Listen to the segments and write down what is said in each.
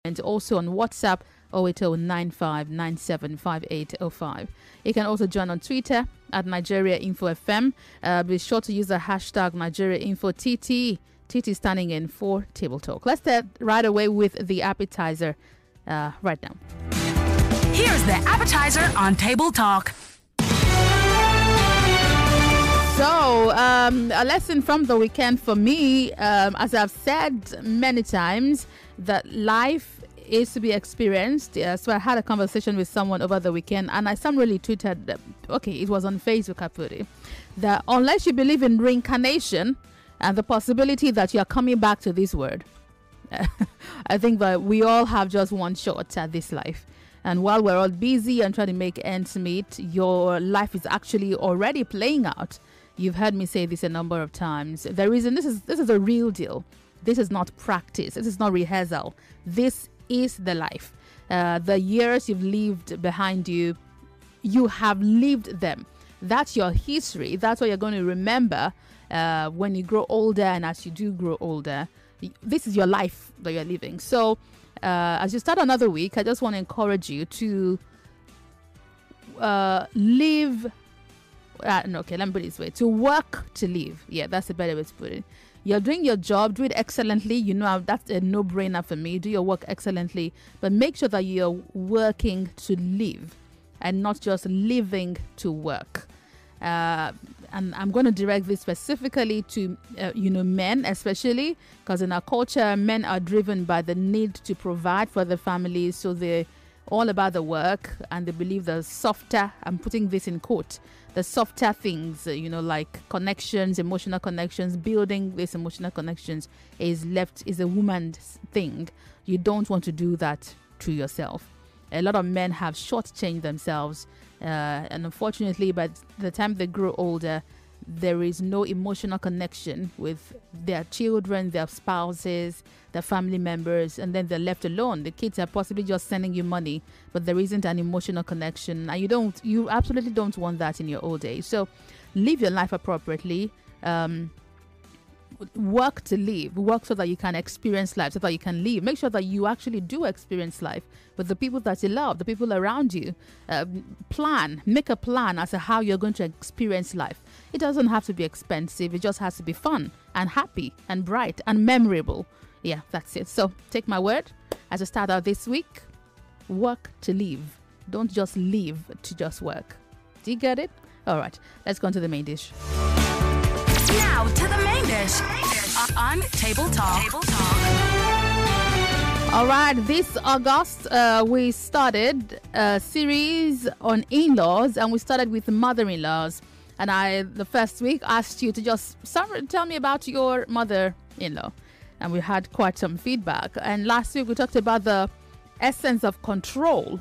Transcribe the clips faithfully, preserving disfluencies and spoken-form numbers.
and also on WhatsApp oh eight oh nine five nine seven five eight oh five. You can also join on Twitter at Nigeria Info F M. Uh, be sure to use the hashtag Nigeria Info T T. T T standing in for Table Talk. Let's start right away with the appetizer uh, right now. Here's the appetizer on Table Talk. So, um, a lesson from the weekend for me, um, as I've said many times, that life is to be experienced. Uh, so I had a conversation with someone over the weekend, and I summarily tweeted, that, okay, it was on Facebook, I put it, that unless you believe in reincarnation and the possibility that you are coming back to this world, I think that we all have just one shot at this life. And while we're all busy and trying to make ends meet, your life is actually already playing out. You've heard me say this a number of times. The reason this is this is a real deal. This is not practice. This is not rehearsal. This is the life. Uh, the years you've lived behind you, you have lived them. That's your history. That's what you're going to remember uh, when you grow older, and as you do grow older. This is your life that you're living. So uh, as you start another week, I just want to encourage you to uh, live. Uh, no, okay, let me put it this way. To work to live. Yeah, that's a better way to put it. You're doing your job, do it excellently. You know, that's a no-brainer for me. Do your work excellently, but make sure that you're working to live and not just living to work. Uh, and I'm going to direct this specifically to, uh, you know, men especially, because in our culture, men are driven by the need to provide for their families. So they're all about the work, and they believe the softer, I'm putting this in quote, the softer things, uh, you know, like connections, emotional connections, building these emotional connections is left, is a woman's thing. You don't want to do that to yourself. A lot of men have shortchanged themselves, uh, and unfortunately, by the time they grow older, there is no emotional connection with their children, their spouses, their family members, and then they're left alone. The kids are possibly just sending you money, but there isn't an emotional connection, and you don't, you absolutely don't want that in your old age. So, live your life appropriately. Um, work to live, work so that you can experience life, so that you can live. Make sure that you actually do experience life with the people that you love, the people around you. Uh, plan, make a plan as to how you're going to experience life. It doesn't have to be expensive. It just has to be fun and happy and bright and memorable. Yeah, that's it. So take my word as I start out this week. Work to live. Don't just live to just work. Do you get it? All right, let's go on to the main dish. Now to the main dish on Table Talk. Table Talk. All right, this August uh, we started a series on in-laws, and we started with mother-in-laws. And I, the first week, asked you to just some, tell me about your mother-in-law, and we had quite some feedback. And last week we talked about the essence of control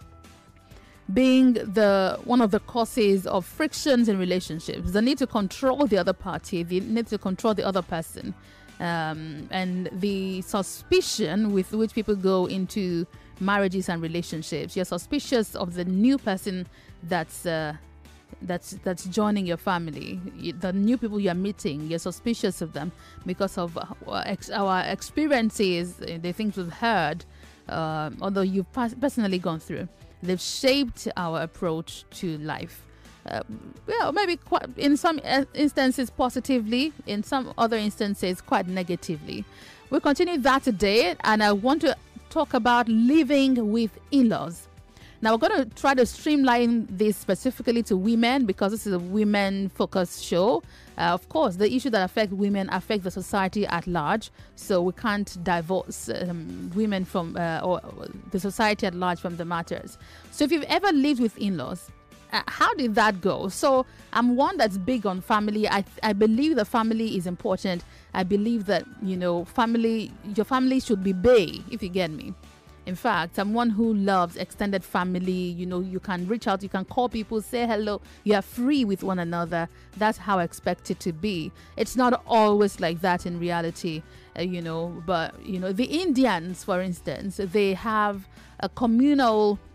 being the one of the causes of frictions in relationships. The need to control the other party, the need to control the other person, um, and the suspicion with which people go into marriages and relationships. You're suspicious of the new person that's uh, that's that's joining your family, the new people you're meeting. You're suspicious of them because of our, ex- our experiences, the things we've heard, uh, although you've personally gone through. They've shaped our approach to life. Uh, well, maybe quite, in some instances positively, in some other instances quite negatively. We'll continue that today, and I want to talk about living with in-laws. Now, we're going to try to streamline this specifically to women because this is a women-focused show. Uh, of course, the issue that affect women affect the society at large, so we can't divorce um, women from uh, or the society at large from the matters. So if you've ever lived with in-laws, uh, how did that go? So I'm one that's big on family. I I believe the family is important. I believe that, you know, family, your family should be bay, if you get me. In fact, I'm one who loves extended family. You know, you can reach out, you can call people, say hello. You are free with one another. That's how I expect it to be. It's not always like that in reality, uh, you know. But, you know, the Indians, for instance, they have a communal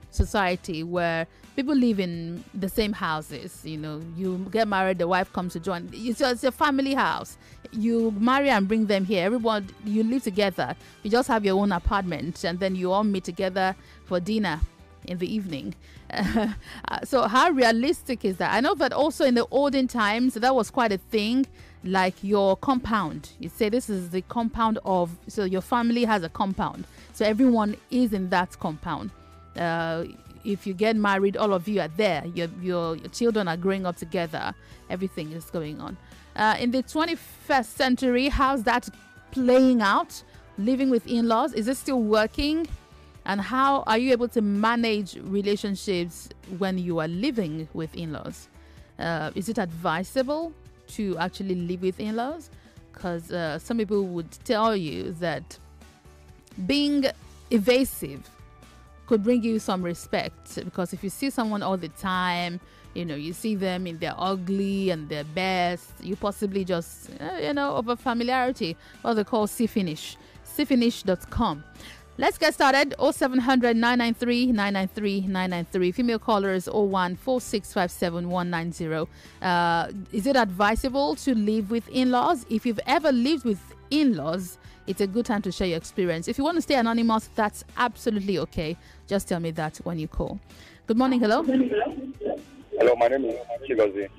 society where people live in the same houses. You know, you get married, the wife comes to join. It's just a family house. You marry and bring them here. Everyone, you live together. You just have your own apartment, and then you all meet together for dinner in the evening. Uh, so how realistic is that? I know that also in the olden times, that was quite a thing. Like your compound, you say this is the compound of, so your family has a compound, so everyone is in that compound. Uh, if you get married, all of you are there. Your, your your children are growing up together. Everything is going on. Uh, in the twenty-first century, how's that playing out? Living with in-laws, is it still working? And how are you able to manage relationships when you are living with in-laws? Uh, is it advisable to actually live with in-laws? Because uh, some people would tell you that being evasive could bring you some respect, because if you see someone all the time, you know, you see them in their ugly and their best, you possibly just, uh, you know, over familiarity, what they call see finish, see finish dot com. Let's get started. oh seven hundred, nine nine three, nine nine three, nine nine three. Female callers oh one, four six five seven, one nine zero. Uh, is it advisable to live with in-laws? If you've ever lived with in-laws, it's a good time to share your experience. If you want to stay anonymous, that's absolutely okay. Just tell me that when you call. Good morning. Hello. Hello, my name is Chigozie.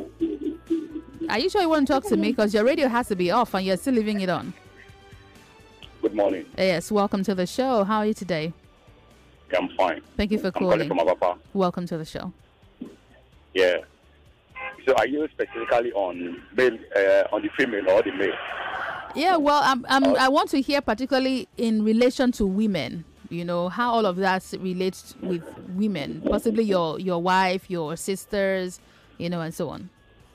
Are you sure you want to talk to me? Because your radio has to be off and you're still leaving it on. Good morning. Yes, welcome to the show. How are you today? I'm fine. Thank you for I'm calling. calling from Abapa. Welcome to the show. Yeah. So are you specifically on male, uh, on the female or the male? Yeah, well, I'm, I'm, Uh, I want to hear particularly in relation to women, you know, how all of that relates with women, possibly your, your wife, your sisters, you know, and so on.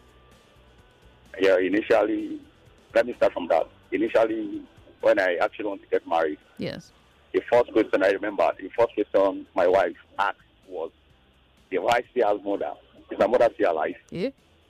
Yeah, initially, let me start from that. Initially, when I actually want to get married, Yes. the first question I remember, the first question my wife asked was, the wife still has mother? Is my mother still alive? Yeah.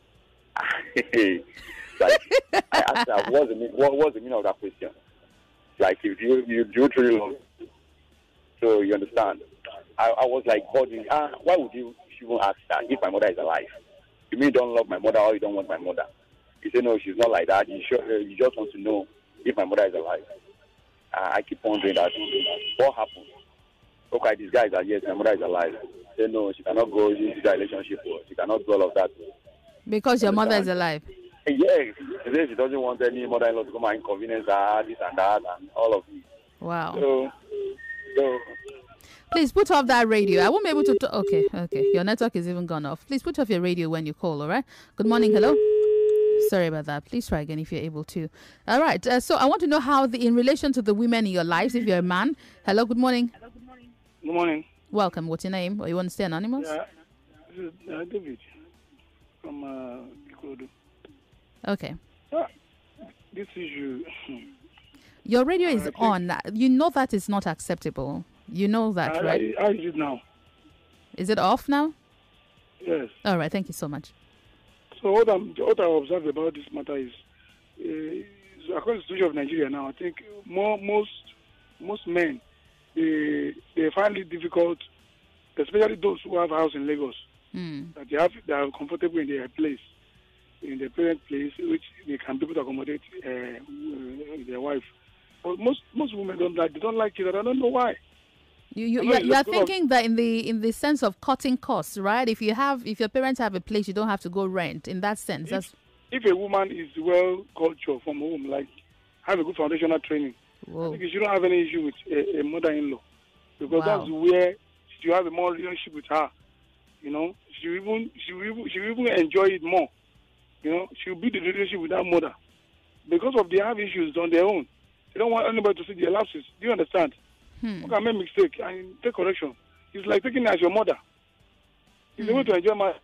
Like, I asked her, what's the, mean- what, what's the meaning of that question? Like, if you, you do truly love, so you understand. I, I was like, bothering, ah, why would you even ask that if my mother is alive? You mean you don't love my mother or you don't want my mother? He said, no, she's not like that. You, sure, uh, you just want to know if my mother is alive. Uh, I keep wondering that, what happened? Okay, these guys are, yes, my mother is alive. They know she cannot go into that relationship. She cannot do all of that. Because your mother is alive. Yes, she says she doesn't want any mother-in-law to come and inconvenience her, this and that, and all of it. Wow. So, so Please put off that radio. I won't be able to. T- okay, okay. Your network is even gone off. Please put off your radio when you call, all right? Good morning. Hello. Sorry about that. Please try again if you're able to. All right. Uh, so I want to know how, the in relation to the women in your lives, if you're a man. Hello. Good morning. Hello, good morning. Good morning. Welcome. What's your name? Or you want to stay anonymous? Yeah, this is uh, David from uh, Ikorodu. Okay. Uh, this issue. Your radio is I think- on. You know that is not acceptable. You know that, I, right? I, I use it now. Is it off now? Yes. All right. Thank you so much. So what I'm what I observed about this matter is, uh, according to the situation of Nigeria now, I think more most most men they they find it difficult, especially those who have a house in Lagos, Mm. that they have they are comfortable in their place, in their parent place, which they can be able to accommodate uh, uh, their wife. But most most women don't like they don't like it. I don't know why. You you I you mean, are, you are it's sort of- thinking that in the in the sense of cutting costs, right? If you have if your parents have a place, you don't have to go rent. In that sense, that's If a woman is well cultured from home, like have a good foundational training, I whoa. think you shouldn't have any issue with a, a mother-in-law, because Wow. that's where you have a more relationship with her. You know, she will even she will even, she will even enjoy it more. You know, she will build the relationship with that mother because of they have issues on their own. They don't want anybody to see their lapses. Do you understand? Hmm. You can make mistake and take correction. It's like taking her as your mother. It's a way to enjoy my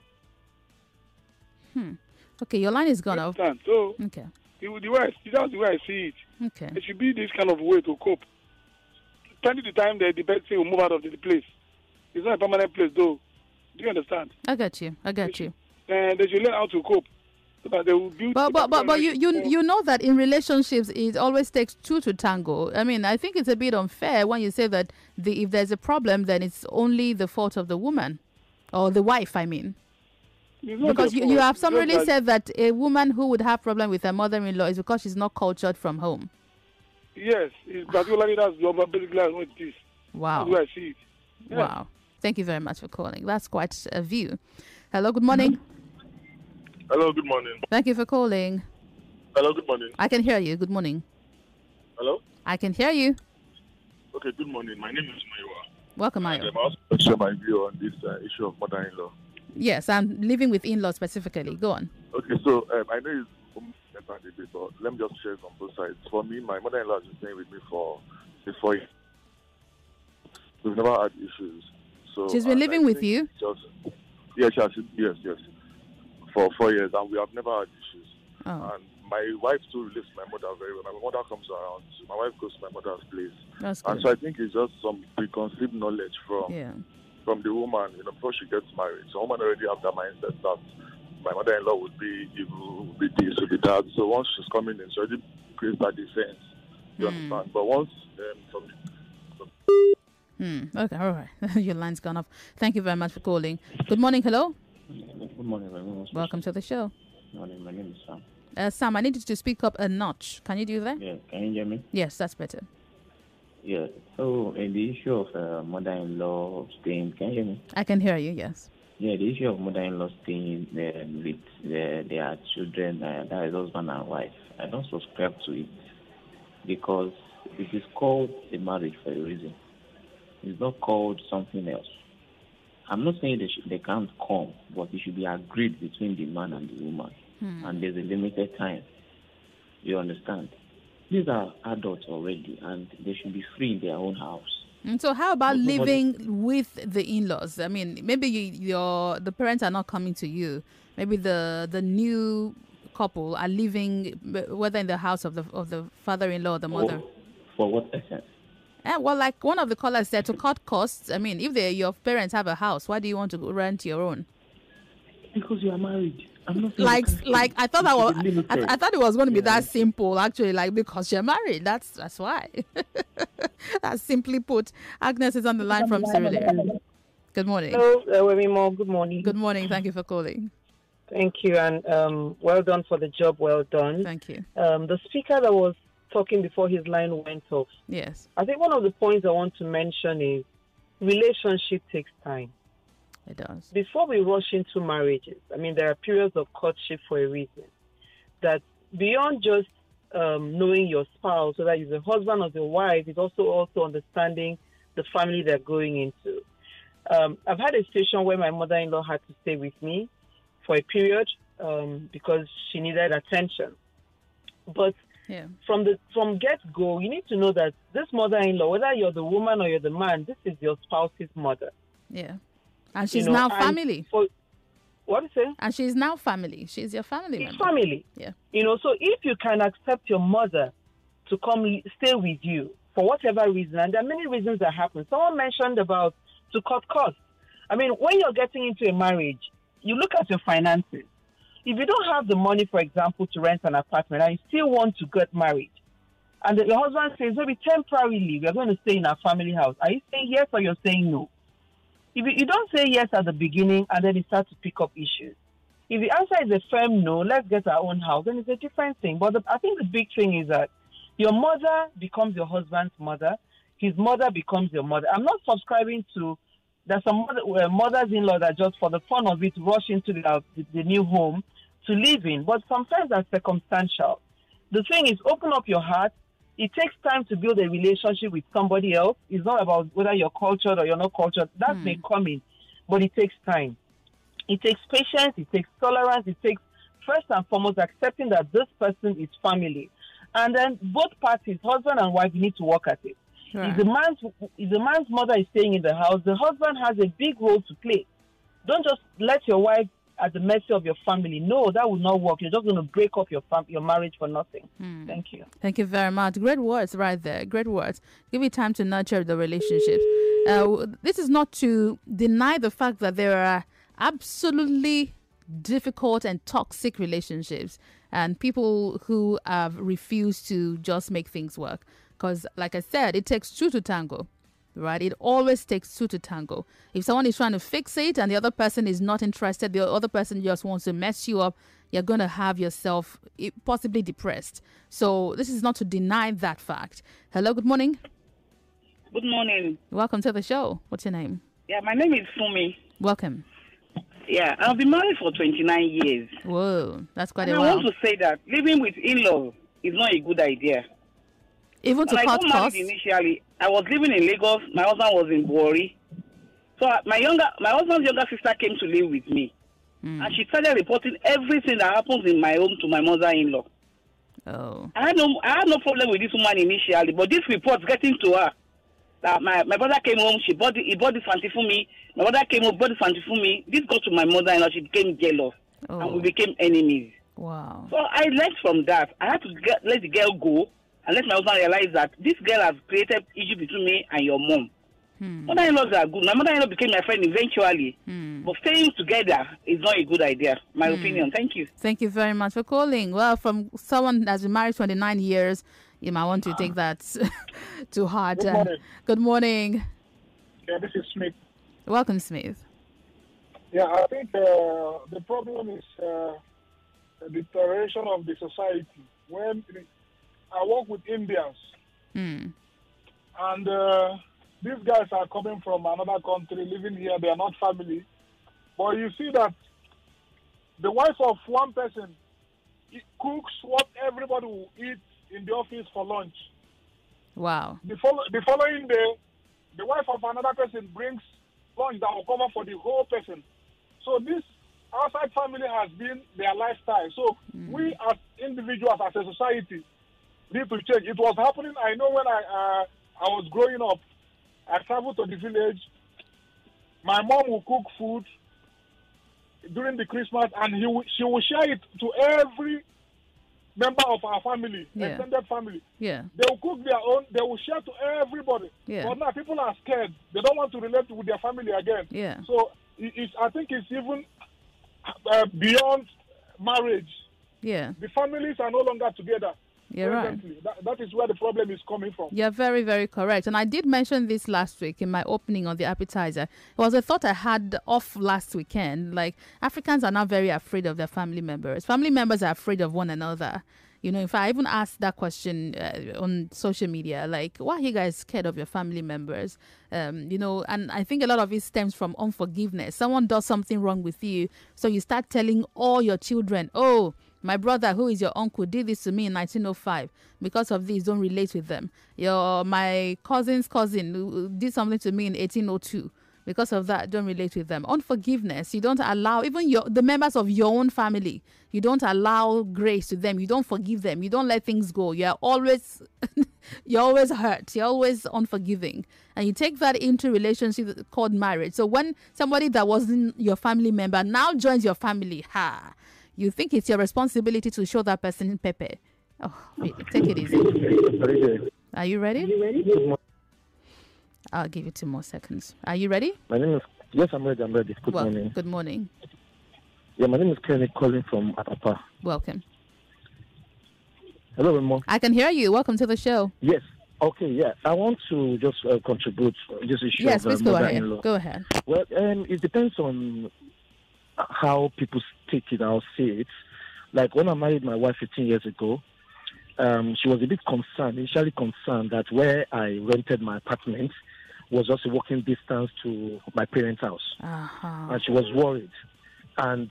Hmm. Okay, your line is gone off. understand. So Okay. the, the way I, that's the way I see it. Okay. It should be this kind of way to cope. Plenty the time that the bed thing will move out of the, the place. It's not a permanent place, though. Do you understand? I got you. I got you. And they should learn how to cope. so that they will build. But but but, but you, you you know that in relationships it always takes two to tango. I mean, I think it's a bit unfair when you say that the if there's a problem, then it's only the fault of the woman or the wife. I mean, because you, you have somebody said that a woman who would have problem with her mother-in-law is because she's not cultured from home. Yes, it's particularly that's basically what it is. Wow. That's where I see it. Yeah. Wow. Thank you very much for calling. That's quite a view. Hello, good morning. Hello, good morning. Thank you for calling. Hello, good morning. I can hear you. Good morning. Hello? I can hear you. Okay, good morning. My name is Maiwa. Welcome, And Mayo. I'm also going to share my view on this uh, issue of mother-in-law. Yes, I'm living with in-laws specifically. Go on. Okay, so um, I know it's better debate, but let me just share it on both sides. For me, my mother-in-law has been staying with me for say, four years. We've never had issues. So She's been I- living I with think you? Just, yes, yes, yes, yes. For four years, and we have never had issues. Oh, And my wife too relates to my mother very well. My mother comes around. My wife goes to my mother's place. that's And good. so I think it's just some preconceived knowledge from Yeah. from the woman, you know, before she gets married. So woman already have that mindset that my mother-in-law would be evil, would be this, would be that. So once she's coming in, she already creates that defense. You Hmm. understand? But once um, from Hmm. Okay, all right. Your line's gone off. Thank you very much for calling. Good morning. Hello. Good morning, my name is Welcome to the show. Good morning, my name is Sam. Uh, Sam, I need you to speak up a notch. Can you do that? Yeah, can you hear me? Yes, that's better. Yeah. So, in the issue of uh, mother-in-law staying, can you hear me? I can hear you, yes. Yeah, the issue of mother-in-law staying uh, with their, their children, uh, that is husband and wife. I don't subscribe to it because it is called a marriage for a reason. It's not called something else. I'm not saying they, should, they can't come, but it should be agreed between the man and the woman. Hmm. And there's a limited time. You understand? These are adults already, and they should be free in their own house. And so how about Nobody- living with the in-laws? I mean, maybe you, your the parents are not coming to you. Maybe the the new couple are living b- whether in the house of the of the father-in-law or the mother. For, for what essence? Eh, well, like one of the callers said, to cut costs. I mean, if they, your parents have a house, why do you want to go rent your own? Because you are married. I'm not saying Like, you can't like stay. I thought It that should was, be I, limited. th- I thought it was going to be Yeah. that simple. Actually, like because you're married, that's that's why. That's simply put. Agnes is on the line from Sierra Leone. Good morning. Hello, uh, Wemimo. Good morning. Good morning. Thank you for calling. Thank you, and um, well done for the job. Well done. Thank you. Um, the speaker that was talking before his line went off. Yes, I think one of the points I want to mention is relationship takes time. it does. Before we rush into marriages, I mean, there are periods of courtship for a reason. That beyond just um, knowing your spouse, whether it's a husband or the wife, is also also understanding the family they're going into. Um, I've had a situation where my mother-in-law had to stay with me for a period um, because she needed attention. But Yeah. from the from get-go, you need to know that this mother-in-law, whether you're the woman or you're the man, this is your spouse's mother. Yeah. And she's You know, now and family. For, what is it? And she's now family. She's your family It's member. family. Yeah. You know, so if you can accept your mother to come li- stay with you for whatever reason, and there are many reasons that happen. Someone mentioned about to cut costs. I mean, when you're getting into a marriage, you look at your finances. If you don't have the money, for example, to rent an apartment and you still want to get married, and your husband says, maybe temporarily, we are going to stay in our family house, are you saying yes or you're saying no? If you, you don't say yes at the beginning and then you start to pick up issues. If the answer is a firm no, let's get our own house, then it's a different thing. But the, I think the big thing is that your mother becomes your husband's mother, his mother becomes your mother. I'm not subscribing to, there's some mother, uh, mothers-in-law that just for the fun of it rush into the, the, the new home to live in, but sometimes that's circumstantial. The thing is, open up your heart. It takes time to build a relationship with somebody else. It's not about whether you're cultured or you're not cultured. That Mm. may come in, but it takes time. It takes patience. It takes tolerance. It takes, first and foremost, accepting that this person is family. And then both parties, husband and wife, need to work at it. Right. If the man's if the man's mother is staying in the house, the husband has a big role to play. Don't just let your wife at the mercy of your family. No, that will not work. You're just going to break up your fam- your marriage for nothing. Hmm. Thank you. Thank you very much. Great words right there. Great words. Give it time to nurture the relationships. Uh, this is not to deny the fact that there are absolutely difficult and toxic relationships and people who have refused to just make things work. Because, like I said, it takes two to tango, right? It always takes two to tango. If someone is trying to fix it and the other person is not interested, the other person just wants to mess you up, you're going to have yourself possibly depressed. So this is not to deny that fact. Hello, good morning. Good morning. Welcome to the show. What's your name? Yeah, my name is Fumi. Welcome. Yeah, I've been married for twenty-nine years. Whoa, that's quite and a I while. want to say that living with in-laws is not a good idea. Even to when cut I got costs? married initially, I was living in Lagos. My husband was in Buori. So uh, my younger, my husband's younger sister came to live with me. Mm. And she started reporting everything that happens in my home to my mother-in-law. Oh. I had no, I had no problem with this woman initially, but this report getting to her. That my, my brother came home, she bought the, he bought this fancy for me. My brother came home, bought this fancy for me. This got to my mother-in-law. She became jealous, oh. and we became enemies. Wow. So I learned from that. I had to get, let the girl go and let my husband realize that this girl has created issue between me and your mom. Hmm. Mother-in-laws are good. My mother-in-law became my friend eventually. Hmm. But staying together is not a good idea. My hmm. opinion. Thank you. Thank you very much for calling. Well, from someone that's been married twenty-nine years, you might want to take that to heart. Good morning. Uh, good morning. Yeah, this is Smith. Welcome, Smith. Yeah, I think uh, the problem is uh, the deterioration of the society. When I work with Indians, mm. and uh, these guys are coming from another country, living here, they are not family. But you see that the wife of one person cooks what everybody will eat in the office for lunch. Wow. The, follow, the following day, the wife of another person brings lunch that will cover for the whole person. So this outside family has been their lifestyle. So mm. we as individuals, as a society, need to change. It was happening, I know when I uh, I was growing up, I traveled to the village. My mom will cook food during the Christmas, and he will, she will share it to every member of our family, yeah. extended family. Yeah. They will cook their own. They will share to everybody. Yeah. But now people are scared. They don't want to relate with their family again. Yeah. So it, it's, I think it's even uh, beyond marriage. Yeah. The families are no longer together. You're right. That, that is where the problem is coming from. You're very, very correct. And I did mention this last week in my opening on the appetizer. It was a thought I had off last weekend. Like, Africans are now very afraid of their family members. Family members are afraid of one another. You know, if I even asked that question uh, on social media, like, why are you guys scared of your family members? Um, you know, and I think a lot of it stems from unforgiveness. Someone does something wrong with you, so you start telling all your children, oh, my brother, who is your uncle, did this to me in nineteen oh five. Because of this, don't relate with them. Your my cousin's cousin did something to me in eighteen oh two. Because of that, don't relate with them. Unforgiveness, you don't allow, even your the members of your own family, you don't allow grace to them. You don't forgive them. You don't let things go. You're always, you're always hurt. You're always unforgiving. And you take that into relationship called marriage. So when somebody that wasn't your family member now joins your family, ha, you think it's your responsibility to show that person Pepe. Oh, wait, take it easy. Are you ready? Are you ready? I'll give you two more seconds. Are you ready? My name is, yes, I'm ready, I'm ready. Good well, morning. Good morning. Yeah, my name is Kenny calling from Apapa. Welcome. Hello, Remo. I can hear you. Welcome to the show. Yes. Okay, yeah. I want to just uh, contribute this issue. Yes, of, uh, please go ahead. Go ahead. Well, um, it depends on how people take it. I'll say it. Like when I married my wife fifteen years ago, um, she was a bit concerned, initially concerned that where I rented my apartment was just a walking distance to my parents' house. Uh-huh. And she was worried. And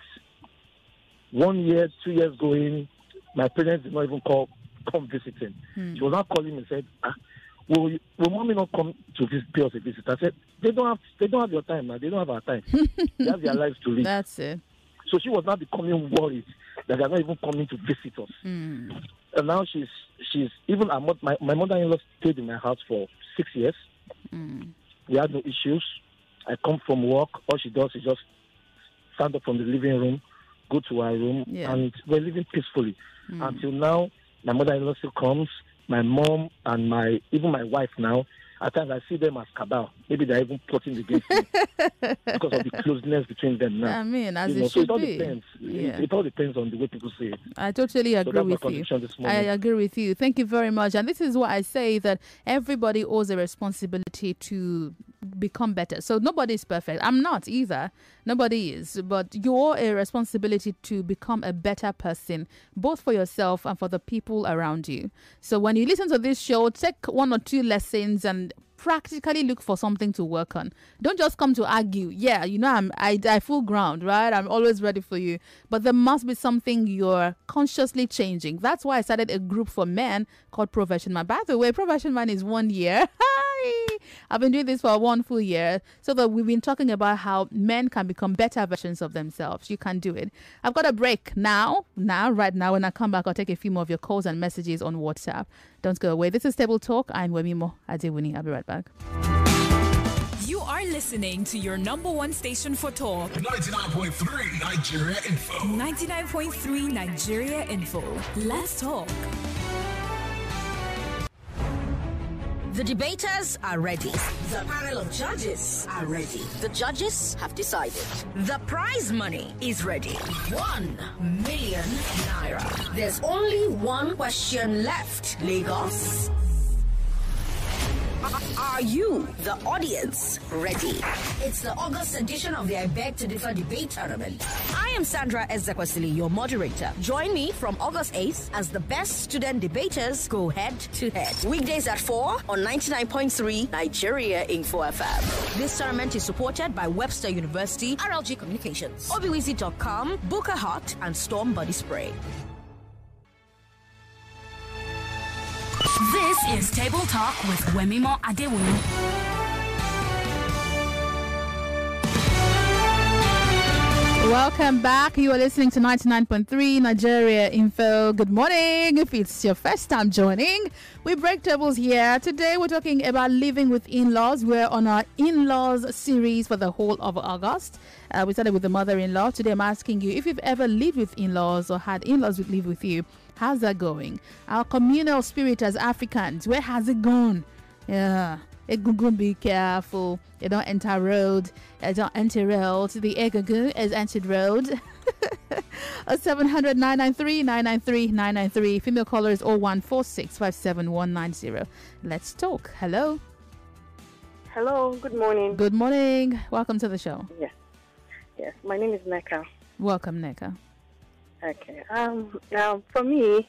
one year, two years going, my parents did not even call, come visiting. Hmm. She was not calling me and said, ah, will, will mommy not come to visit, pay us a visit? I said, they don't have they don't have your time now. They don't have our time. They have their lives to live. That's it. So she was not becoming worried that they're not even coming to visit us. Hmm. And now she's, she's even, my, my mother-in-law stayed in my house for six years. Mm. We had no issues. I come from work. All she does is just stand up from the living room, go to her room, yeah. and we're living peacefully. Mm. Until now, my mother-in-law still comes. My mom and my even my wife now, at times I see them as cabal. Maybe they're even plotting against me because of the closeness between them now. I mean, as you know, it so should it all be. depends. Yeah. It, it all depends on the way people see it. I totally So agree that's my with you. contribution this I morning. agree with you. Thank you very much. And this is why I say that everybody owes a responsibility to become better. So nobody is perfect. I'm not either. Nobody is. But you owe a responsibility to become a better person, both for yourself and for the people around you. So when you listen to this show, take one or two lessons and practically look for something to work on. Don't just come to argue. Yeah, you know, I'm I, I full ground, right? I'm always ready for you. But there must be something you're consciously changing. That's why I started a group for men called Profession Man. By the way, Profession Man is one year. Hi! I've been doing this for one full year. So that we've been talking about how men can become better versions of themselves. You can do it. I've got a break now. Now, right now, when I come back, I'll take a few more of your calls and messages on WhatsApp. Don't go away. This is Table Talk. I'm Wemimo Adewuni. I'll be right back. You are listening to your number one station for talk. ninety-nine point three Nigeria Info. ninety-nine point three Nigeria Info. Let's talk. The debaters are ready. The panel of judges are ready. The judges have decided. The prize money is ready. One million naira. There's only one question left, Lagos. Are you, the audience, ready? It's the August edition of the I Beg to Differ debate tournament. I am Sandra Ezekwesili, your moderator. Join me from August eighth as the best student debaters go head to head. Weekdays at four on ninety-nine point three Nigeria Info F M. This tournament is supported by Webster University, R L G Communications, Obiwizi dot com, Booker Hot, and Storm Body Spray. This is Table Talk with Wemimo Adewuni. Welcome back. You are listening to ninety-nine point three Nigeria Info. Good morning. If it's your first time joining, we break tables here. Today we're talking about living with in-laws. We're on our in-laws series for the whole of August. Uh, we started with the mother-in-law. Today I'm asking you if you've ever lived with in-laws or had in-laws live with you. How's that going? Our communal spirit as Africans, where has it gone? Yeah. Egungun, be careful. You don't enter road. You don't enter road. The Egungun is entered road. seven hundred, nine nine three, nine nine three, nine nine three. Female caller is oh one four six, five seven one nine zero. Let's talk. Hello. Hello. Good morning. Good morning. Welcome to the show. Yes. Yes. My name is Neka. Welcome, Neka. Okay. Um. Now, for me,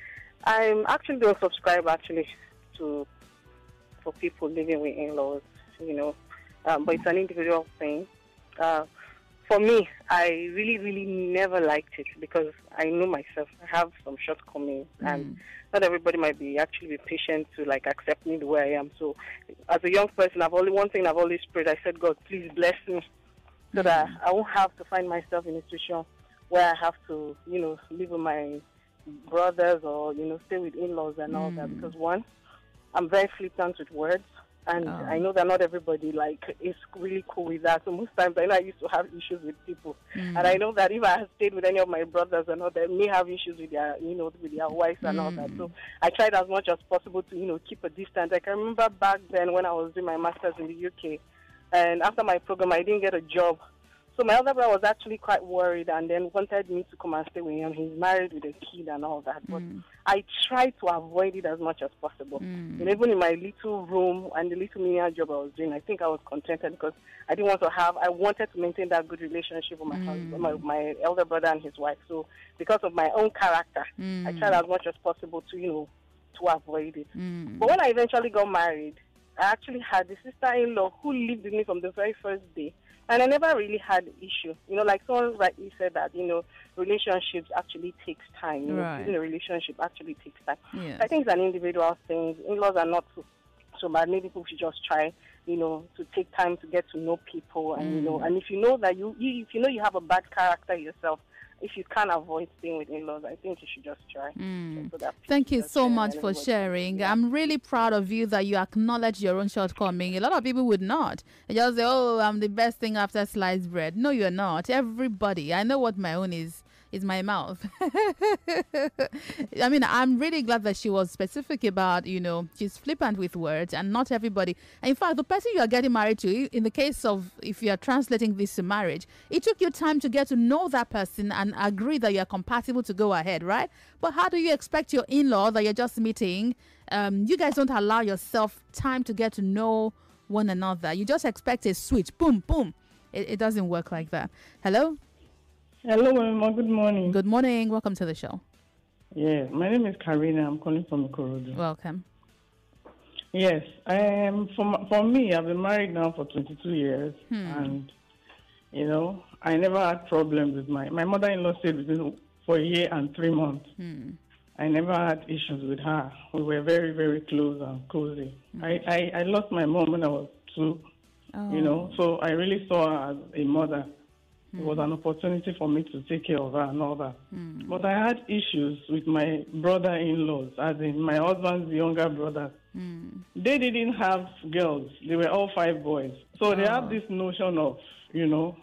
I'm actually don't subscribe actually to for people living with in-laws. You know, um, but it's an individual thing. Uh, for me, I really, really never liked it because I know myself. I have some shortcomings, mm. and not everybody might be actually be patient to like accept me the way I am. So, as a young person, I've only one thing I've always prayed. I said, God, please bless me, so mm. that I won't have to find myself in a situation where I have to, you know, live with my brothers or, you know, stay with in-laws and all mm. that. Because one, I'm very flippant with words. And oh. I know that not everybody, like, is really cool with that. So most times I know I used to have issues with people. Mm. And I know that if I had stayed with any of my brothers and all, they may have issues with their, you know, with their wives and mm. all that. So I tried as much as possible to, you know, keep a distance. I can remember back then when I was doing my master's in the U K. And after my program, I didn't get a job. So my other brother was actually quite worried and then wanted me to come and stay with him. He's married with a kid and all that. But mm. I tried to avoid it as much as possible. Mm. And even in my little room and the little menial job I was doing, I think I was contented because I didn't want to have, I wanted to maintain that good relationship with my mm. husband, my, my elder brother and his wife. So because of my own character, mm. I tried as much as possible to, you know, to avoid it. Mm. But when I eventually got married, I actually had a sister-in-law who lived with me from the very first day. And I never really had issue. You know, like someone rightly said that, you know, relationships actually takes time. You right. know, building a relationship actually takes time. Yes. I think it's an individual thing. In-laws are not so, so bad. Maybe people should just try, you know, to take time to get to know people. And, mm. you know, and if you know that you, you, if you know you have a bad character yourself, if you can't avoid staying with in-laws, I think you should just try. Mm. So Thank you so much for sharing. Yeah. I'm really proud of you that you acknowledge your own shortcoming. A lot of people would not. They just say, oh, I'm the best thing after sliced bread. No, you're not. Everybody. I know what my own is. is my mouth. I mean, I'm really glad that she was specific about, you know, she's flippant with words, and not everybody. In fact, the person you are getting married to, in the case of if you are translating this to marriage, it took you time to get to know that person and agree that you are compatible to go ahead, right? But how do you expect your in-law that you're just meeting? Um, you guys don't allow yourself time to get to know one another. You just expect a switch, boom, boom. It, it doesn't work like that. Hello? Hello, Mama. Good morning. Good morning. Welcome to the show. Yes, my name is Karina. I'm calling from Ikorodu. Welcome. Yes, um, for, for me, I've been married now for twenty-two years. Hmm. And, you know, I never had problems with my... My mother-in-law stayed with me for a year and three months. Hmm. I never had issues with her. We were very, very close and cozy. Hmm. I, I, I lost my mom when I was two, Oh. you know, so I really saw her as a mother. It was an opportunity for me to take care of her and all that. Hmm. But I had issues with my brother-in-laws, as in my husband's younger brothers. Hmm. They didn't have girls. They were all five boys. So they Oh. have this notion of, you know,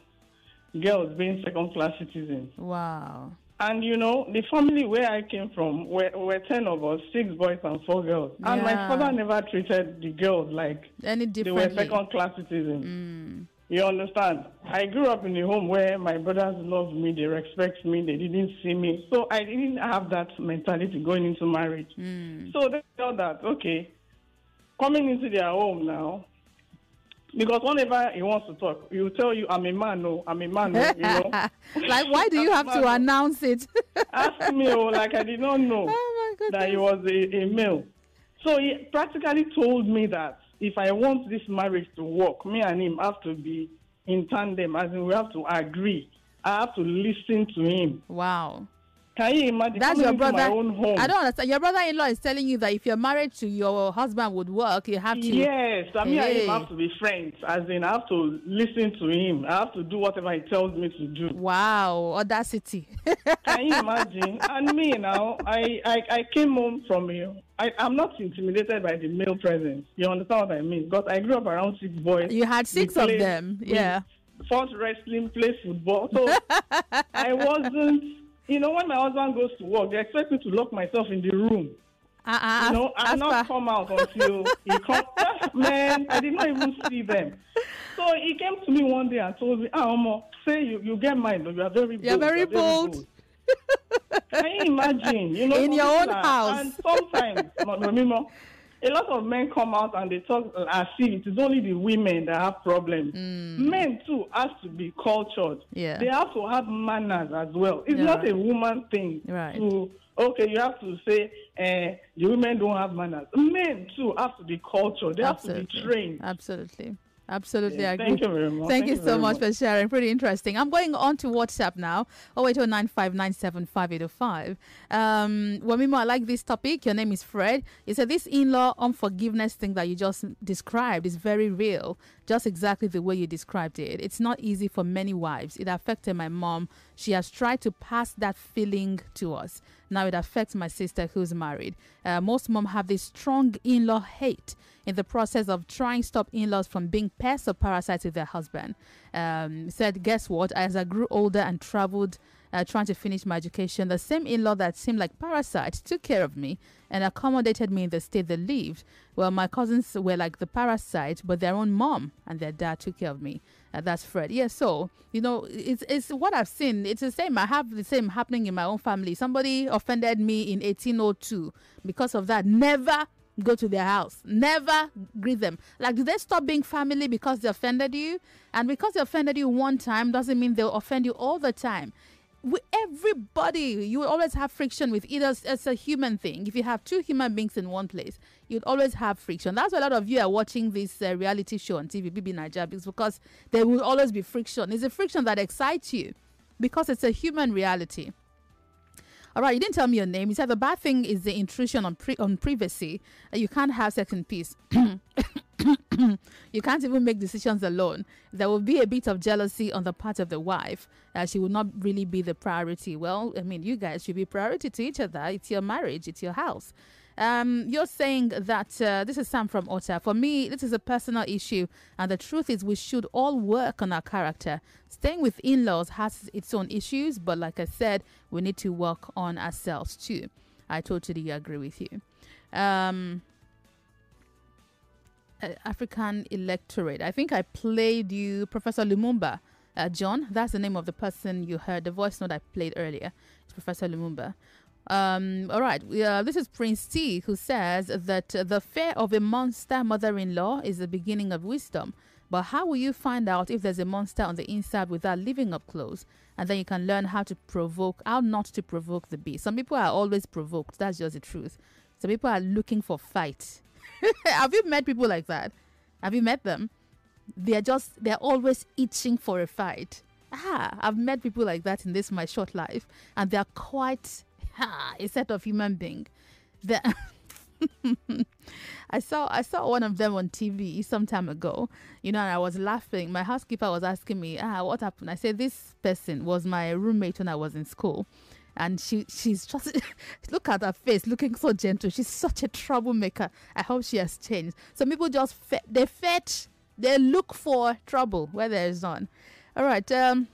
girls being second-class citizens. Wow. And, you know, the family where I came from, were, were ten of us, six boys and four girls. And my Yeah. father never treated the girls like Any they were differently? second-class citizens. Mm. You understand? I grew up in a home where my brothers loved me, they respect me, they didn't see me. So I didn't have that mentality going into marriage. Mm. So they felt that, okay, coming into their home now, because whenever he wants to talk, he will tell you, I'm a man, no, I'm a man, no, you know. Like, why do you have to announce it? Ask me, oh, like I did not know Oh my that he was a, a male. So he practically told me that if I want this marriage to work, me and him have to be in tandem, as in we have to agree. I have to listen to him. Wow. Can you imagine? That's coming your into brother. my own home? I don't understand. Your brother-in-law is telling you that if your marriage to your husband would work, you have to. Yes, I mean, Hey. I have to be friends. As in, I have to listen to him. I have to do whatever he tells me to do. Wow, audacity. Can you imagine? And me now, I, I, I came home from you. I, I'm not intimidated by the male presence. You understand what I mean? Because I grew up around six boys. You had six We of played- them, we yeah. fought wrestling, played football. So I wasn't, you know, when my husband goes to work, they expect me to lock myself in the room. Uh-uh, You know, I as not per- come out until he comes. Man, I did not even see them. So he came to me one day and told me, ah, Omo, say you, you get mine, but you are very bold. You're very you are bold. Can you imagine? You know, In some your people own are- house. And sometimes, no, no, no, no, a lot of men come out and they talk as if it is only the women that have problems. Men too have to be cultured. Yeah. They have to have manners as well. It's Yeah. not a woman thing Right. to, okay, you have to say uh, the women don't have manners. Men too have to be cultured. They have to Absolutely. be trained. Absolutely. Absolutely Yeah, agree. thank you very much. Thank, Thank you you so very much much. for sharing. Pretty interesting. I'm going on to WhatsApp now. oh eight oh nine five nine seven five eight oh five. Um, Wamimo, I like this topic. Your name is Fred. You said this in-law unforgiveness thing that you just described is very real. Just exactly the way you described it. It's not easy for many wives. It affected my mom. She has tried to pass that feeling to us. Now it affects my sister who's married. Uh, most mom have this strong in-law hate in the process of trying to stop in-laws from being pests or parasites with their husband. Um, said, guess what? As I grew older and traveled uh, trying to finish my education, the same in-law that seemed like parasites took care of me and accommodated me in the state they lived. Well, my cousins were like the parasite, but their own mom and their dad took care of me. Uh, that's Fred. Yeah, so, you know, it's it's what I've seen. It's the same. I have the same happening in my own family. Somebody offended me in eighteen oh two. Because of that, never go to their house. Never greet them. Like, do they stop being family because they offended you? And because they offended you one time doesn't mean they'll offend you all the time. We, everybody, you will always have friction with either. It's a human thing. If you have two human beings in one place, you'd always have friction. That's why a lot of you are watching this uh, reality show on T V, B B Nigeria, because there will always be friction. It's a friction that excites you because it's a human reality. All right, you didn't tell me your name. You said the bad thing is the intrusion on pri- on privacy. Uh, you can't have sex in peace. You can't even make decisions alone. There will be a bit of jealousy on the part of the wife. Uh, she will not really be the priority. Well, I mean, you guys should be priority to each other. It's your marriage. It's your house. Um, you're saying that uh, this is Sam from Otta. For me, this is a personal issue, and the truth is we should all work on our character. Staying with in-laws has its own issues, but like I said, we need to work on ourselves too. I totally agree with you. Um, uh, African electorate. I think I played you Professor Lumumba. Uh, John, that's the name of the person you heard, the voice note I played earlier. It's Professor Lumumba. Um, all right, uh, this is Prince T, who says that uh, the fear of a monster mother-in-law is the beginning of wisdom. But how will you find out if there's a monster on the inside without living up close? And then you can learn how to provoke, how not to provoke the beast. Some people are always provoked. That's just the truth. Some people are looking for fight. Have you met people like that? Have you met them? They're just, they're always itching for a fight. Ah, I've met people like that in this my short life, and they're quite ah, a set of human being. I saw I saw one of them on T V some time ago, you know, and I was laughing. My housekeeper was asking me, ah, what happened? I said, this person was my roommate when I was in school. And she she's just, look at her face, looking so gentle. She's such a troublemaker. I hope she has changed. Some people just, fe- they fetch, they look for trouble where there is none. All right. Um,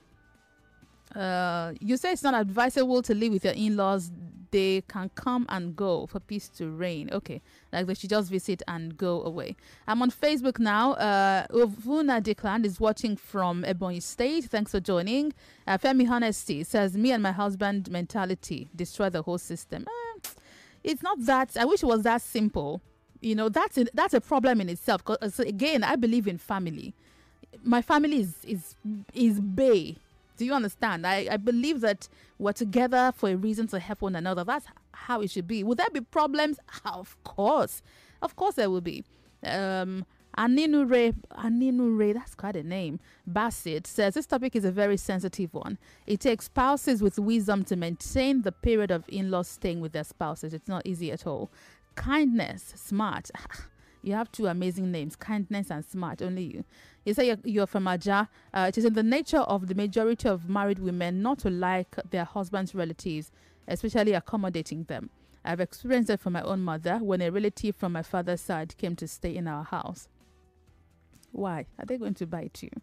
uh, you say it's not advisable to live with your in-laws. They can come and go for peace to reign. Okay. Like they should just visit and go away. I'm on Facebook now. Uh, Uvuna Declan is watching from Ebonyi State. Thanks for joining. Uh, Femi Honesty says, me and my husband mentality destroy the whole system. Eh, it's not that. I wish it was that simple. You know, that's a, that's a problem in itself. Because again, I believe in family. My family is is is bay. Do you understand? I, I believe that we're together for a reason to help one another. That's how it should be. Would there be problems? Of course. Of course there will be. Um, Aninure, Aninure, that's quite a name. Bassett says this topic is a very sensitive one. It takes spouses with wisdom to maintain the period of in-laws staying with their spouses. It's not easy at all. Kindness, smart. You have two amazing names, kindness and smart, only you. You say you're, you're from Aja. Uh, it is in the nature of the majority of married women not to like their husband's relatives, especially accommodating them. I've experienced it from my own mother when a relative from my father's side came to stay in our house. Why? Are they going to bite you?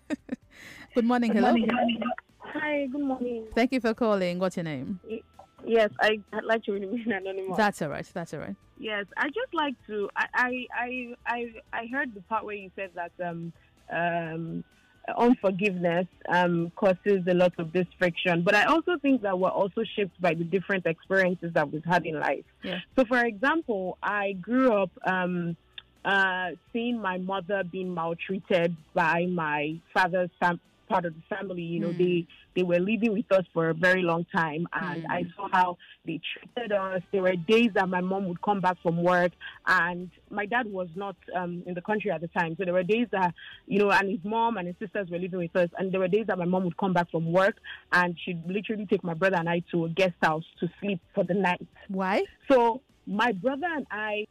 Good morning. Good Hello. morning. Hi, good morning. Thank you for calling. What's your name? Yes, I, I'd like to remain anonymous. That's all right. That's all right. Yes, I just like to. I I I I, I heard the part where you said that um um unforgiveness um causes a lot of this friction, but I also think that we're also shaped by the different experiences that we've had in life. Yeah. So, for example, I grew up um uh seeing my mother being maltreated by my father's fam- part of the family. You know, mm. they they were living with us for a very long time, and mm. I saw how they treated us. There were days that my mom would come back from work, and my dad was not um, in the country at the time. So there were days that, you know, and his mom and his sisters were living with us, and there were days that my mom would come back from work, and she'd literally take my brother and I to a guest house to sleep for the night. Why? So my brother and I.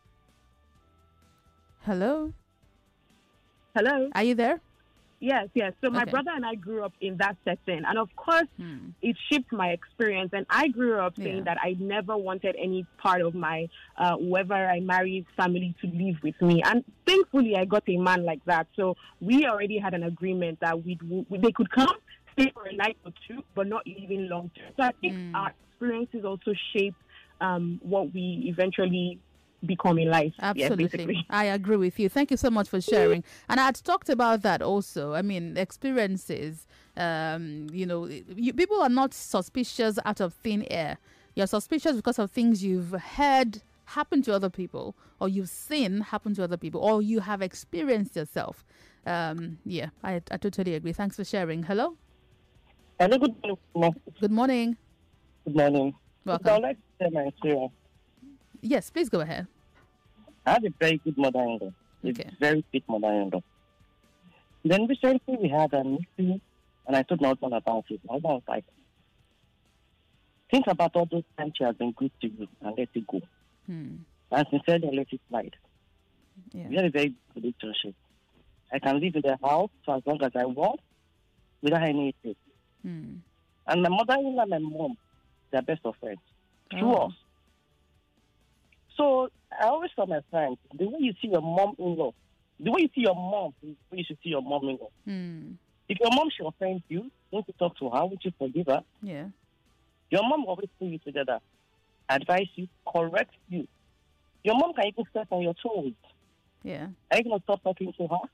Hello? Hello? Are you there? Yes, yes. So my Okay. brother and I grew up in that setting. And of course, Hmm. it shaped my experience. And I grew up saying Yeah. that I never wanted any part of my, uh, whoever I married, family to live with me. And thankfully, I got a man like that. So we already had an agreement that we'd, we they could come, stay for a night or two, but not living long term. So I think our experiences also shape um, what we eventually become in life. Yeah, Absolutely. basically. I agree with you. Thank you so much for sharing. And I had talked about that also. I mean, experiences, um, you know, you, people are not suspicious out of thin air. You're suspicious because of things you've heard happen to other people, or you've seen happen to other people, or you have experienced yourself. Um, yeah, I, I totally agree. Thanks for sharing. Hello? Hello, good morning. Good morning. Good morning. Welcome. I would like to share my experience. Yes, please go ahead. I have a very good mother-in-law. Okay. A very fit mother-in-law. Then recently we had a meeting, and I told my husband about it. My husband was like, think about all those times she has been good to you and let it go. Hmm. And sincerely, let it slide. Yeah. We had a very good relationship. I can live in the house for as long as I want without any issue. Hmm. And my mother-in-law and my mom, they're best of friends. Through Oh. us. So I always tell my friends, the way you see your mom-in-law, the way you see your mom, is the way you should see your mom-in-law. Hmm. If your mom should offend you, don't you talk to her? Would you forgive her? Yeah. Your mom will always put you together, advise you, correct you. Your mom can even step on your toes. Yeah. Are you going to stop talking to her?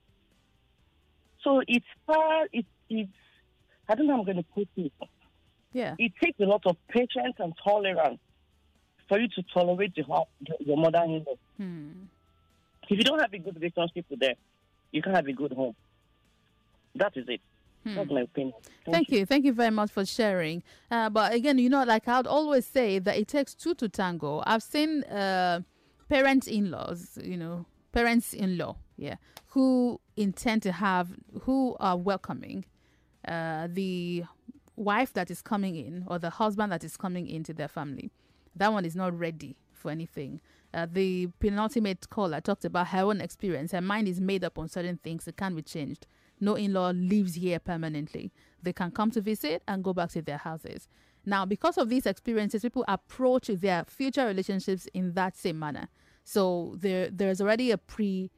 So it's hard. It's, it's, I don't know how I'm going to put it. Yeah. It takes a lot of patience and tolerance for you to tolerate your, your mother-in-law. Hmm. If you don't have a good relationship with them, you can't have a good home. That is it. Hmm. That's my opinion. Thank, Thank you. Thank you very much for sharing. Uh, but again, you know, like I'd always say that it takes two to tango. I've seen uh, parents-in-laws, you know, parents-in-law, yeah, who intend to have, who are welcoming uh, the wife that is coming in or the husband that is coming into their family. That one is not ready for anything. Uh, the penultimate caller talked about her own experience. Her mind is made up on certain things. It can't be changed. No in-law lives here permanently. They can come to visit and go back to their houses. Now, because of these experiences, people approach their future relationships in that same manner. So there, there's already a pre,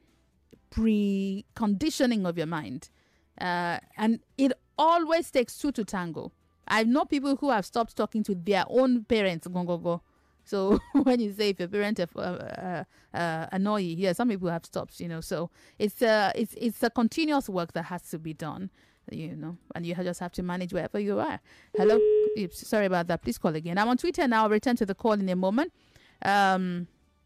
pre-conditioning of your mind. Uh, and it always takes two to tango. I know people who have stopped talking to their own parents. Go, go, go. So when you say if your parents uh, uh, uh, annoy you, yeah, some people have stopped, you know. So it's a, it's, it's a continuous work that has to be done, you know, and you just have to manage wherever you are. Hello? Oops, sorry about that. Please call again. I'm on Twitter now. I'll return to the call in a moment. Um,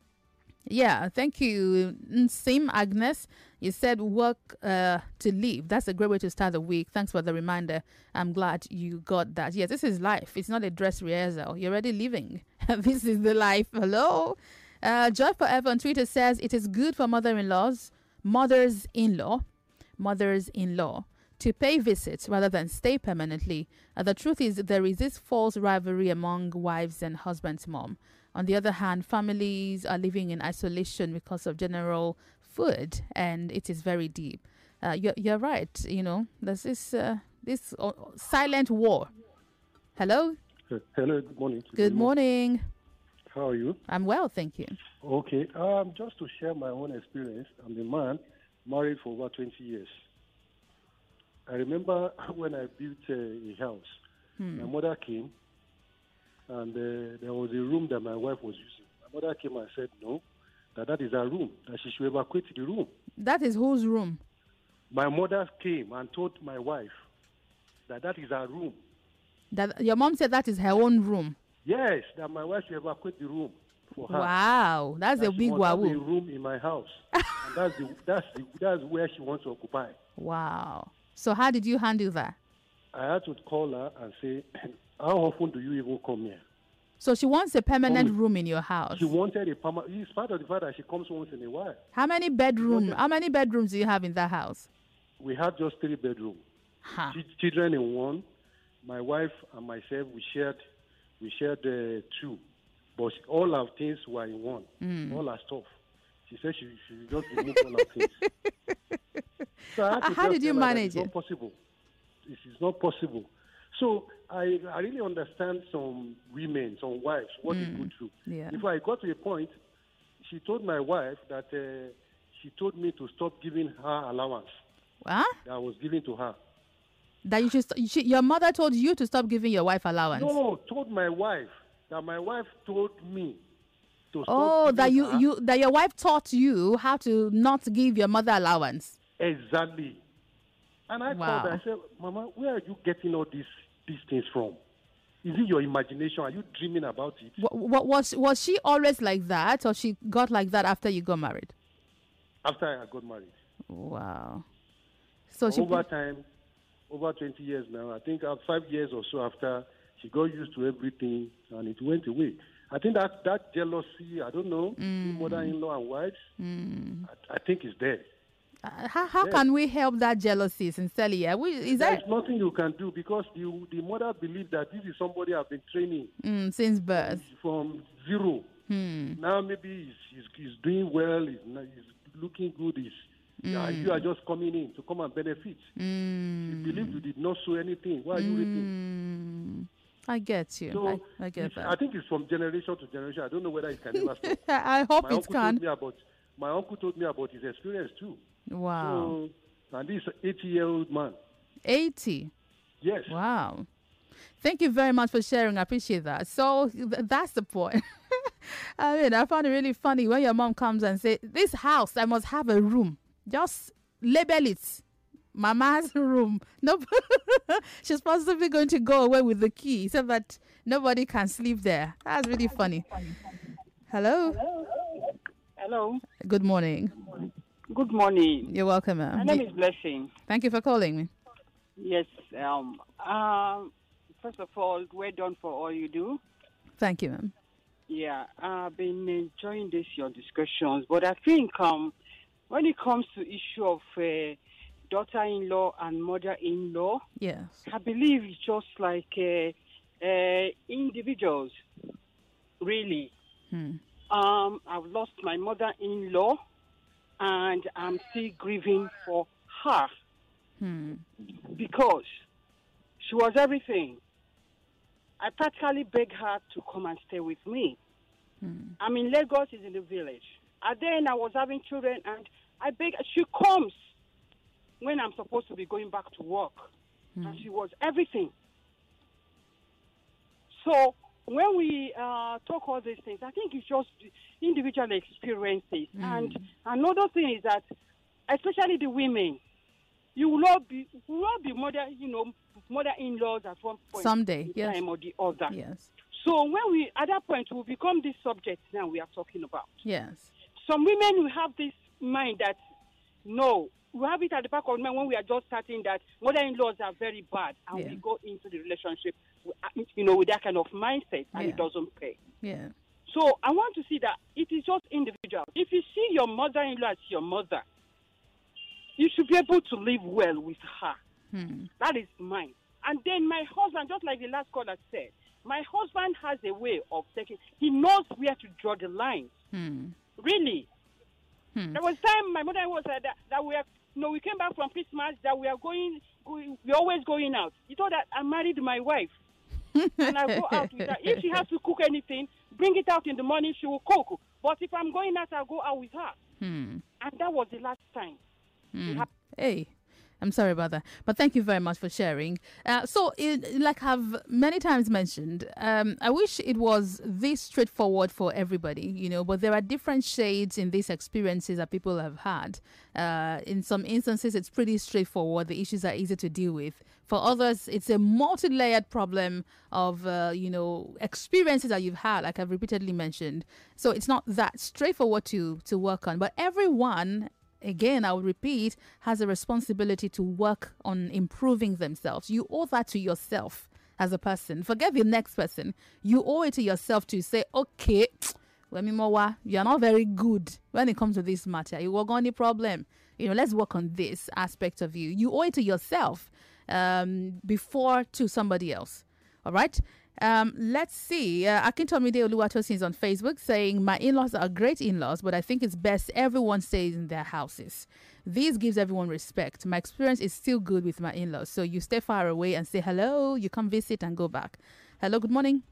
yeah, thank you, Sim Agnes. You said work uh, to live. That's a great way to start the week. Thanks for the reminder. I'm glad you got that. Yes, this is life. It's not a dress rehearsal. You're already living. This is the life. Hello. Uh, Joy Forever on Twitter says it is good for mother-in-laws, mothers-in-law, mothers-in-law to pay visits rather than stay permanently. Uh, the truth is there is this false rivalry among wives and husbands' mom. On the other hand, families are living in isolation because of general food, and it is very deep. Uh, you're, you're right. You know, there's this uh, this uh, silent war. Hello. Hello. Good morning. Good morning. How are you? I'm well, thank you. Okay. Um, just to share my own experience, I'm a man married for over twenty years. I remember when I built uh, a house, Hmm. my mother came, and uh, there was a room that my wife was using. My mother came and said, no, that that is her room, that she should evacuate the room. That is whose room? My mother came and told my wife that that is her room. That your mom said that is her own room. Yes, that my wife should evacuate the room for her. Wow, that's that a she big wants to have wahoo. a room in my house. And that's, the, that's, the, that's where she wants to occupy. Wow. So how did you handle that? I had to call her and say, how often do you even come here? So she wants a permanent Come- room in your house. She wanted a permanent. It's part of the fact that she comes once in a while. How many bedroom? How many bedrooms do you have in that house? We had just three bedrooms. Huh. Ch- children in one. My wife and myself, we shared, we shared uh, two, but she- all our things were in one. Mm. All our stuff. She said she she just removed all our things. So I had to How just did you tell her that manage it's it? Not possible. This is not possible. So I I really understand some women, some wives, what they Mm. go through. Yeah. If I got to a point, she told my wife that uh, she told me to stop giving her allowance Huh? that I was giving to her. That you should. St- she, your mother told you to stop giving your wife allowance. No, told my wife that my wife told me to stop Oh, that giving you, her. you that your wife taught you how to not give your mother allowance. Exactly. And I Wow. called her, I said, Mama, where are you getting all these these things from? Is it your imagination? Are you dreaming about it? What, what was was she always like that, or she got like that after you got married? After I got married. Wow. So she over time, over twenty years now, I think uh, five years or so after, she got used to everything and it went away. I think that, that jealousy, I don't know, Mm. mother-in-law and wives, Mm. I, I think is there. Uh, how how Yes. can we help that jealousy, sincerely? Yeah, we, is There's that nothing you can do because the, the mother believes that this is somebody I've been training mm, since birth? from zero. Hmm. Now maybe he's, he's, he's doing well, he's, n- he's looking good, he's, yeah, Mm. you are just coming in to come and benefit. Mm. You believe you did not sow anything. Why are you reaping? Mm. I get you. So I, I get it's- that. I think it's from generation to generation. I don't know whether it can ever stop. I hope my it uncle can. Told me about, my uncle told me about his experience too. Wow. So, and this eighty-year-old man. eighty. Yes. Wow. Thank you very much for sharing. I appreciate that. So th- that's the point. I mean, I found it really funny when your mom comes and say, "This house, I must have a room. Just label it, Mama's room." Nope. She's possibly going to go away with the key so that nobody can sleep there. That's really funny. Hello. Hello. Good morning. Good morning. You're welcome, ma'am. My name is Blessing. Thank you for calling me. Yes. Um. Um. First of all, well done for all you do. Thank you, ma'am. Yeah, I've been enjoying this your discussions, but I think um, when it comes to issue of uh, daughter-in-law and mother-in-law, Yes. I believe it's just like uh, uh, individuals. Really, Hmm. um, I've lost my mother-in-law, and I'm still grieving for her Hmm. because she was everything. I practically begged her to come and stay with me. Hmm. I'm in Lagos, is in the village. And then I was having children, and I begged. She comes when I'm supposed to be going back to work, and she was everything. So when we uh, talk all these things, I think it's just individual experiences. And another thing is that, especially the women, you will all be, will all be mother, you know, mother-in-laws at one point Someday, in yes. time or the other. Yes. So when we, at that point, will become this subject now we are talking about. Yes. Some women will have this mind that, no, we have it at the back of the mind when we are just starting that mother-in-laws are very bad, and Yeah. we go into the relationship, with, you know, with that kind of mindset, and Yeah. it doesn't pay. Yeah. So I want to see that it is just individual. If you see your mother-in-law as your mother, you should be able to live well with her. Hmm. That is mine. And then my husband, just like the last caller said, my husband has a way of taking, he knows where to draw the lines. Hmm. Really. Hmm. There was time my mother was uh, that, that we are, you know, we came back from Christmas, that we are going, we, we're always going out. You thought that I married my wife. And I go out with her. If she has to cook anything, bring it out in the morning, she will cook. But if I'm going out, I'll go out with her. Hmm. And that was the last time. Mm. Hey, I'm sorry about that, but thank you very much for sharing. Uh, so, it, like I've many times mentioned, um, I wish it was this straightforward for everybody, you know, but there are different shades in these experiences that people have had. Uh, in some instances, it's pretty straightforward. The issues are easy to deal with. For others, it's a multi-layered problem of, uh, you know, experiences that you've had, like I've repeatedly mentioned. So it's not that straightforward to, to work on, but everyone, again, I will repeat, has a responsibility to work on improving themselves. You owe that to yourself as a person. Forget the next person. You owe it to yourself to say, okay, Wemimowa, you're not very good when it comes to this matter. You work on the problem. You know, let's work on this aspect of you. You owe it to yourself um, before to somebody else. All right? Um, let's see. Uh, Akintomide Oluwatosin is on Facebook saying, my in-laws are great in-laws, but I think it's best everyone stays in their houses. This gives everyone respect. My experience is still good with my in-laws. So you stay far away and say hello. You come visit and go back. Hello, good morning.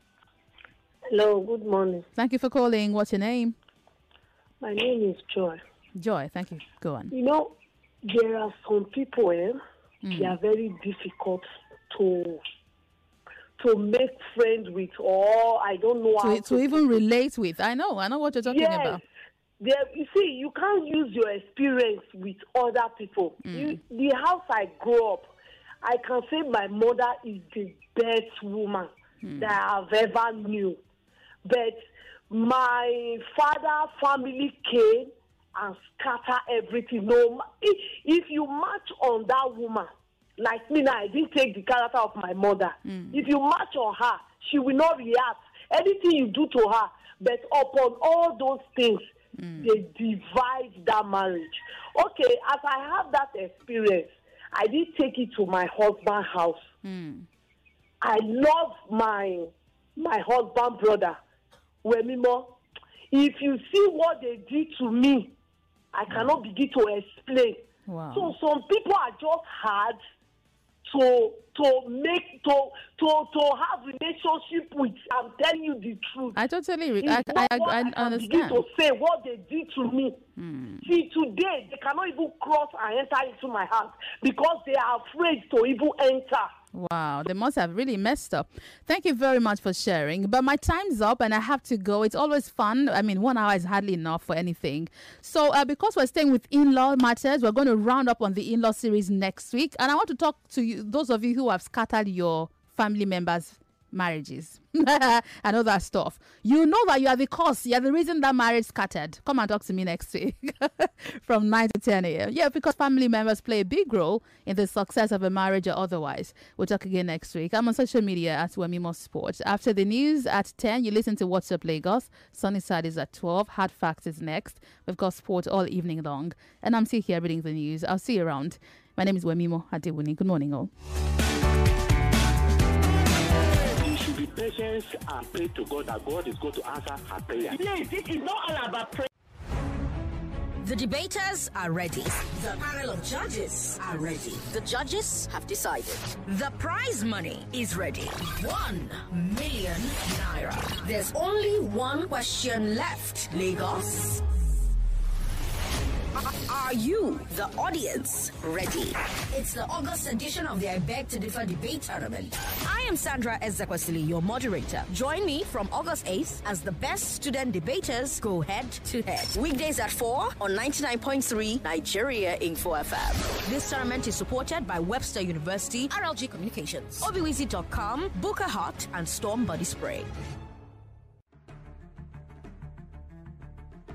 Hello, good morning. Thank you for calling. What's your name? My name is Joy. Joy, thank you. Go on. You know, there are some people, eh, Mm. they are very difficult to to make friends with, or I don't know how To, to even relate with. I know. I know what you're talking yes. about. There, you see, you can't use your experience with other people. Mm. You, the house I grew up, I can say my mother is the best woman Mm. that I've ever knew. But my father family came and scatter everything. No, if, if you match on that woman, like me now, I didn't take the character of my mother. Mm. If you match on her, she will not react. Anything you do to her, but upon all those things, Mm. they divide that marriage. Okay, as I have that experience, I did take it to my husband's house. Mm. I love my my husband brother, Wemimo. If you see what they did to me, I cannot begin to explain. Wow. So some people are just hard. to to make to to to have relationship with. I'm telling you the truth. I totally re- It's I, not I, what I, I can understand. begin to say what they did to me. Hmm. See, today they cannot even cross and enter into my house because they are afraid to even enter. Wow, they must have really messed up. Thank you very much for sharing. But my time's up and I have to go. It's always fun. I mean, one hour is hardly enough for anything. So uh, because we're staying with in-law matters, we're going to round up on the in-law series next week. And I want to talk to you, those of you who have scattered your family members' marriages and all that stuff. You know that you are the cause. You are the reason that marriage scattered. Come and talk to me next week from nine to ten a.m. Yeah, because family members play a big role in the success of a marriage or otherwise. We'll talk again next week. I'm on social media at Wemimo Sports. After the news at ten, you listen to What's Up Lagos. Sunny Side is at twelve. Hard Facts is next. We've got sport all evening long. And I'm still here reading the news. I'll see you around. My name is Wemimo Adewuni. Good morning, all. Be patient and pray to God that God is going to answer her prayer. Please, this is not all about prayer. The debaters are ready. The panel of judges are ready. The judges have decided. The prize money is ready. One million naira. There's only one question left, Lagos. Are you, the audience, ready? It's the August edition of the I Beg to Differ debate tournament. I am Sandra Ezekwesili, your moderator. Join me from August eighth as the best student debaters go head to head. Weekdays at four on ninety-nine point three Nigeria Info F M. This tournament is supported by Webster University, R L G Communications, Obiwizi dot com, Booker Hot, and Storm Body Spray.